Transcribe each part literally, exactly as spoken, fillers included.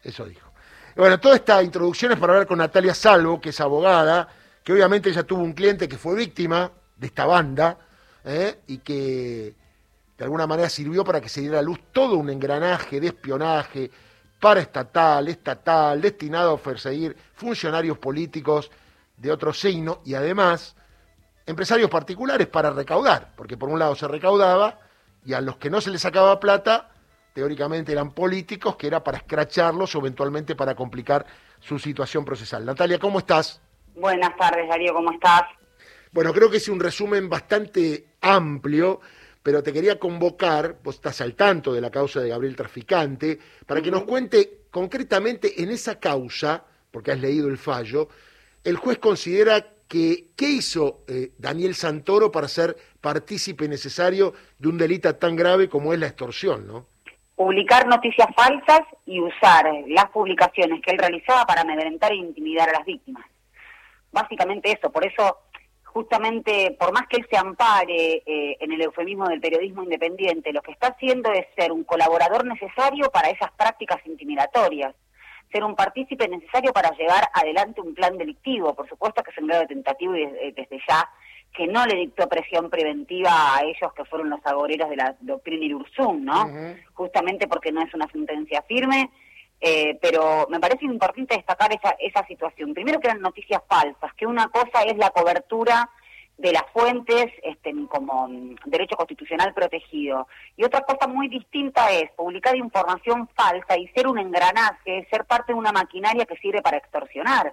eso dijo. Bueno, toda esta introducción es para hablar con Natalia Salvo, que es abogada, que obviamente ella tuvo un cliente que fue víctima de esta banda, ¿eh? y que de alguna manera sirvió para que se diera a luz todo un engranaje de espionaje paraestatal, estatal, destinado a perseguir funcionarios políticos de otro signo y además empresarios particulares para recaudar, porque por un lado se recaudaba y a los que no se les sacaba plata, teóricamente eran políticos, que era para escracharlos o eventualmente para complicar su situación procesal. Natalia, ¿cómo estás? Buenas tardes, Darío, ¿cómo estás? Bueno, creo que es un resumen bastante amplio, pero te quería convocar, vos estás al tanto de la causa de Gabriel Traficante, para que nos cuente concretamente en esa causa, porque has leído el fallo, el juez considera que qué hizo eh, Daniel Santoro para ser partícipe necesario de un delito tan grave como es la extorsión, ¿no? Publicar noticias falsas y usar las publicaciones que él realizaba para amedrentar e intimidar a las víctimas. Básicamente eso, por eso justamente, por más que él se ampare eh, en el eufemismo del periodismo independiente, lo que está haciendo es ser un colaborador necesario para esas prácticas intimidatorias, ser un partícipe necesario para llevar adelante un plan delictivo. Por supuesto que es un grado tentativo y desde, desde ya que no le dictó presión preventiva a ellos que fueron los agoreros de la doctrina Irursum, ¿no? Uh-huh. Justamente porque no es una sentencia firme, eh, pero me parece importante destacar esa, esa situación. Primero que eran noticias falsas, que una cosa es la cobertura de las fuentes este, como um, derecho constitucional protegido, y otra cosa muy distinta es publicar información falsa y ser un engranaje, ser parte de una maquinaria que sirve para extorsionar.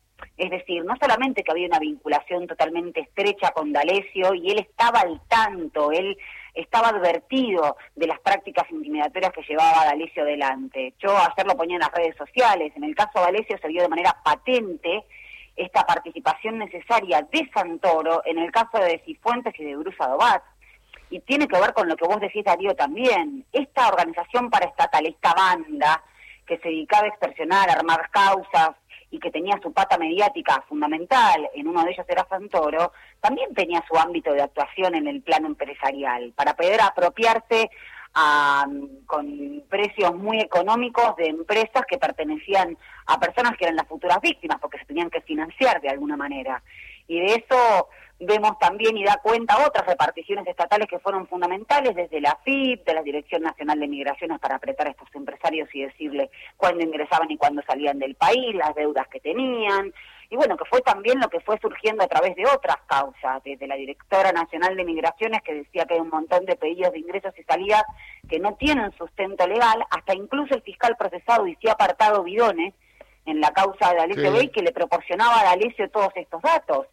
Es decir, no solamente que había una vinculación totalmente estrecha con D'Alessio y él estaba al tanto, él estaba advertido de las prácticas intimidatorias que llevaba D'Alessio adelante. Yo ayer lo ponía en las redes sociales, en el caso de D'Alessio se vio de manera patente esta participación necesaria de Santoro en el caso de Cifuentes y de Bruce Adobat. Y tiene que ver con lo que vos decís, Darío, también. Esta organización paraestatal, esta banda que se dedicaba a extorsionar, a armar causas, y que tenía su pata mediática fundamental, en uno de ellos era Santoro, también tenía su ámbito de actuación en el plano empresarial, para poder apropiarse a, con precios muy económicos de empresas que pertenecían a personas que eran las futuras víctimas, porque se tenían que financiar de alguna manera. Y de eso vemos también y da cuenta otras reparticiones estatales que fueron fundamentales, desde la F I P, de la Dirección Nacional de Migraciones, para apretar a estos empresarios y decirle cuándo ingresaban y cuándo salían del país, las deudas que tenían, y bueno, que fue también lo que fue surgiendo a través de otras causas, desde la Directora Nacional de Migraciones, que decía que hay un montón de pedidos de ingresos y salidas que no tienen sustento legal, hasta incluso el fiscal procesado Icía Apartado Bidones, en la causa de D'Alessio Bey, que le proporcionaba a D'Alessio todos estos datos.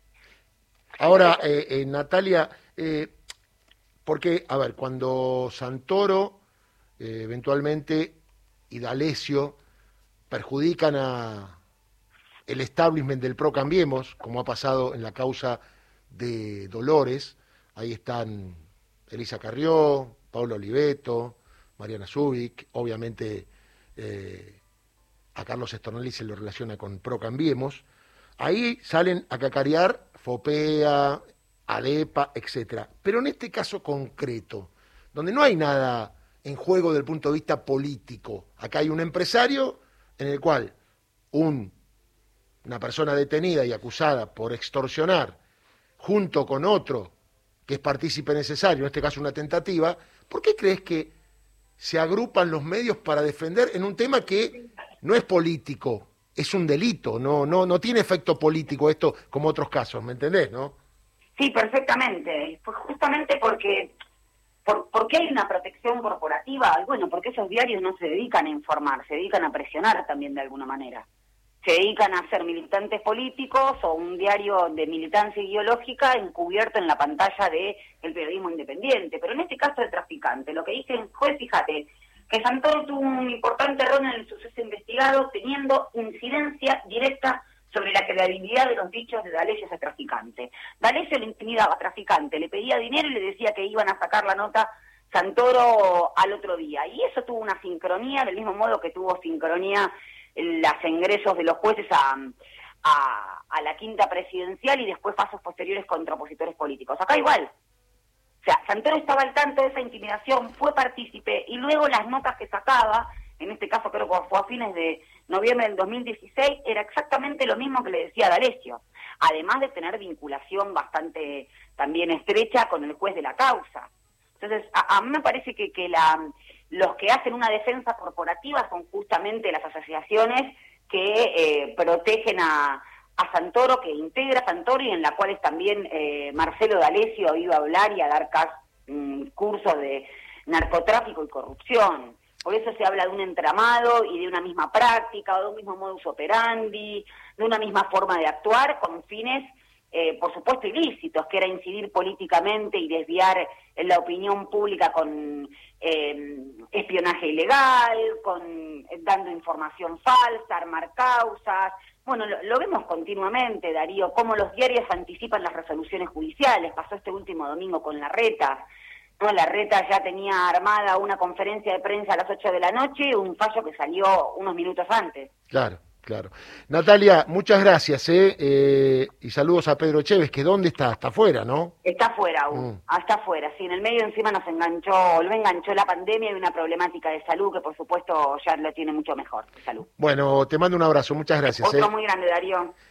Ahora, eh, eh, Natalia, eh, porque, a ver, cuando Santoro eh, eventualmente y D'Alessio perjudican a el establishment del PRO Cambiemos, como ha pasado en la causa de Dolores, ahí están Elisa Carrió, Pablo Oliveto, Mariana Zubik, obviamente eh, a Carlos Estornelli se lo relaciona con PRO Cambiemos, ahí salen a cacarear FOPEA, ALEPA, etcétera. Pero en este caso concreto, donde no hay nada en juego desde el punto de vista político, acá hay un empresario en el cual un, una persona detenida y acusada por extorsionar, junto con otro que es partícipe necesario, en este caso una tentativa, ¿por qué crees que se agrupan los medios para defender en un tema que no es político? Es un delito, no no no tiene efecto político esto como otros casos, ¿me entendés, no? Sí, perfectamente. Pues justamente porque por, porque hay una protección corporativa, y bueno, porque esos diarios no se dedican a informar, se dedican a presionar también de alguna manera. Se dedican a ser militantes políticos o un diario de militancia ideológica encubierto en la pantalla de el periodismo independiente. Pero en este caso de Traficante, lo que dice el juez, fíjate, que Santoro tuvo un importante rol en el suceso investigado, teniendo incidencia directa sobre la credibilidad de los dichos de D'Alessio a Traficante. D'Alessio le intimidaba a Traficante, le pedía dinero y le decía que iban a sacar la nota Santoro al otro día. Y eso tuvo una sincronía, del mismo modo que tuvo sincronía los ingresos de los jueces a, a, a la quinta presidencial y después pasos posteriores contra opositores políticos. Acá igual. O sea, Santoro estaba al tanto de esa intimidación, fue partícipe, y luego las notas que sacaba en este caso creo que fue a fines de noviembre del dos mil dieciséis, era exactamente lo mismo que le decía D'Alessio, además de tener vinculación bastante también estrecha con el juez de la causa. Entonces, a, a mí me parece que, que la, los que hacen una defensa corporativa son justamente las asociaciones que eh, protegen a, a Santoro, que integra Santoro y en la cuales también eh, Marcelo D'Alessio ha ido a hablar y a dar cas, mm, cursos de narcotráfico y corrupción. Por eso se habla de un entramado y de una misma práctica, o de un mismo modus operandi, de una misma forma de actuar con fines, eh, por supuesto, ilícitos, que era incidir políticamente y desviar la opinión pública con eh, espionaje ilegal, con eh, dando información falsa, armar causas. Bueno, lo, lo vemos continuamente, Darío, cómo los diarios anticipan las resoluciones judiciales. Pasó este último domingo con Larreta. No, Larreta ya tenía armada una conferencia de prensa a las ocho de la noche, un fallo que salió unos minutos antes. Claro, claro. Natalia, muchas gracias, ¿eh? Eh, y saludos a Pedro Chévez, que ¿dónde está? Está afuera, ¿no? Está afuera aún, mm. ah, está afuera, sí, en el medio encima nos enganchó, lo enganchó la pandemia y una problemática de salud que por supuesto ya lo tiene mucho mejor, de salud. Bueno, te mando un abrazo, muchas gracias. Otro ¿eh? muy grande, Darío.